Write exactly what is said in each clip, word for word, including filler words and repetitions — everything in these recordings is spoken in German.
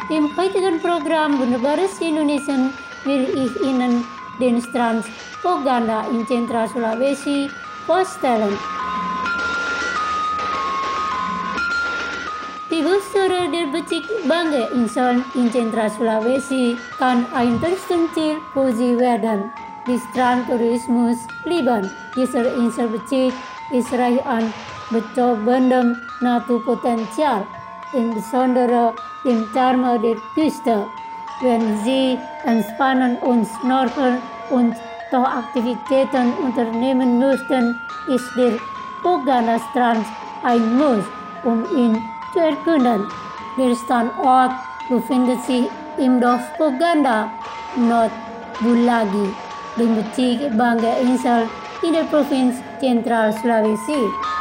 Im heutigen Programm Wunderbares Indonesien will ich Ihnen den Strand Poganda in Central Sulawesi vorstellen. Die Besucher der Becik Banggai Insel in Central Sulawesi kann ein Terstenziel für sie werden. Die Strandtourismus lieben dieser Insel Becik ist reich an betäubendem Naturpotenzial, insbesondere dem Charme der Küste. Wenn Sie entspannen und snorkeln und Tauchaktivitäten unternehmen möchten, ist der Poganda Strand ein Muss, um ihn zu erkunden. Der Standort befindet sich im Dorf Poganda, Nordbulagi, dem Becik Banggai Insel in der Provinz Central Sulawesi.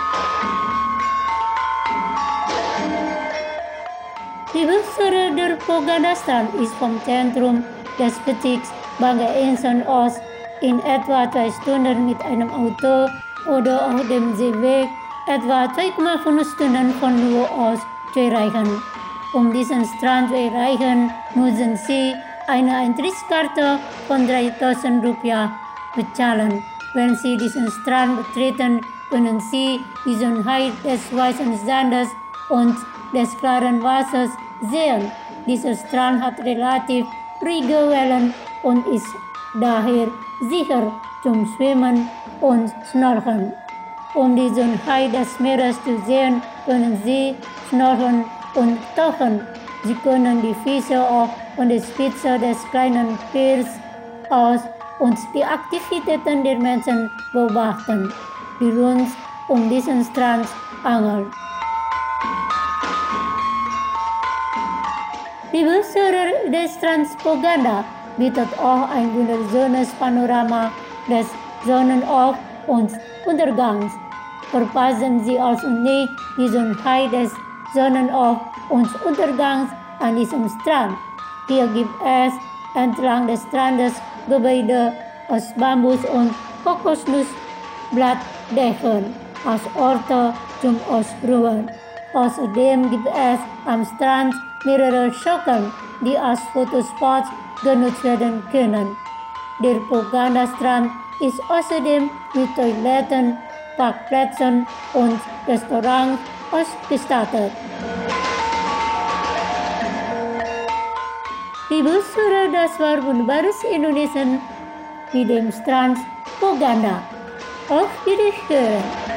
Die Besonderheit der Poganda Strand ist vom Zentrum des Beciks Banggai Insel aus in etwa zwei Stunden mit einem Auto oder auf dem Seeweg etwa zwei Komma fünf Stunden von Luwu aus zu erreichen. Um diesen Strand zu erreichen, müssen Sie eine Eintrittskarte von dreitausend Rupiah bezahlen. Wenn Sie diesen Strand betreten, können Sie die Schönheit des weißen Sandes und des klaren Wassers sehen. Dieser Strand hat relativ ruhige Wellen und ist daher sicher zum Schwimmen und Snorkeln. Um die Schönheit des Meeres zu sehen, können Sie snorkeln und tauchen. Sie können die Fische auch von der Spitze des kleinen Piers aus und die Aktivitäten der Menschen beobachten, die rund um diesen Strand angeln. Die Besucher des Strands Poganda bietet auch ein wunderschönes Panorama des Sonnenauf- und Untergangs. Verpassen Sie also nicht die Schönheit des Sonnenauf- und Untergangs an diesem Strand. Hier gibt es entlang des Strandes Gebäude aus Bambus und Kokosnussblattdächern als Orte zum Ausruhen. Außerdem gibt es am Strand mehrere Schaukeln, die als Fotospots genutzt werden können. Der Poganda Strand ist außerdem mit Toiletten, Parkplätzen und Restaurants ausgestattet. Die Besucher, das war Wunderbares Indonesien mit dem Strand Poganda. Auf Wiederhören!